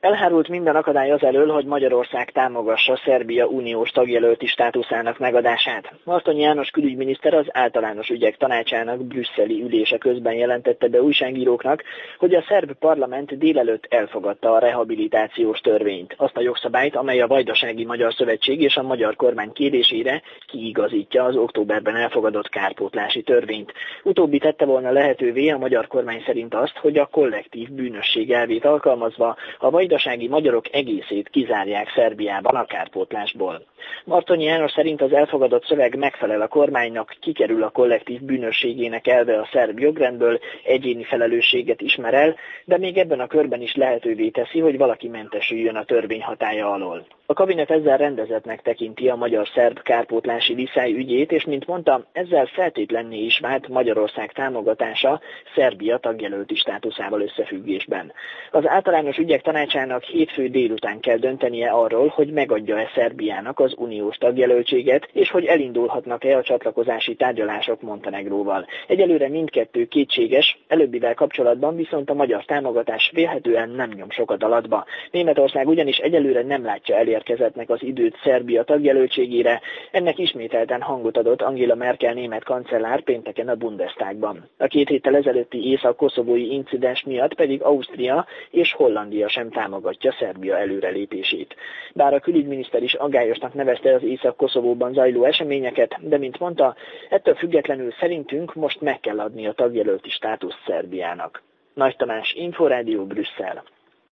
Elhárult minden akadály azelől, hogy Magyarország támogassa Szerbia uniós tagjelölti státuszának megadását. Martonyi János külügyminiszter az általános ügyek tanácsának brüsszeli ülése közben jelentette be újságíróknak, hogy a szerb parlament délelőtt elfogadta a rehabilitációs törvényt, azt a jogszabályt, amely a Vajdasági Magyar Szövetség és a magyar kormány kérésére kiigazítja az októberben elfogadott kárpótlási törvényt. Utóbbi tette volna lehetővé a magyar kormány szerint azt, hogy a kollektív bűnösség elvét alkalmazva a vajdasági magyarok egészét kizárják Szerbiában a kárpótlásból. Martonyi János szerint az elfogadott szöveg megfelel a kormánynak, kikerül a kollektív bűnösségének elve a szerb jogrendből, egyéni felelősséget ismer el, de még ebben a körben is lehetővé teszi, hogy valaki mentesüljön a törvény hatálya alól. A kabinet ezzel rendezettnek tekinti a magyar-szerb kárpótlási viszály ügyét, és mint mondta, ezzel feltétlenné is vált Magyarország támogatása Szerbia tagjelölti státuszával összefüggésben. Az általános ügyek tanácsának hétfő délután kell döntenie arról, hogy megadja-e Szerbiának az uniós tagjelöltséget, és hogy elindulhatnak-e a csatlakozási tárgyalások Montenegróval. Egyelőre mindkettő kétséges, előbbivel kapcsolatban viszont a magyar támogatás vélhetően nem nyom sokat alatba. Németország ugyanis egyelőre nem látja elérkezettnek az időt Szerbia tagjelöltségére, ennek ismételten hangot adott Angela Merkel német kancellár pénteken a Bundestagban. A 2 héttel ezelőtti észak-koszovói incidens miatt pedig Ausztria és Hollandia sem támogatja Szerbia előrelépését. Bár a külügyminiszter is aggályosnak nevezte az Észak-Koszovóban zajló eseményeket, de mint mondta, ettől függetlenül szerintünk most meg kell adni a tagjelölti státuszt Szerbiának. Nagy Tamás, Inforádió, Brüsszel.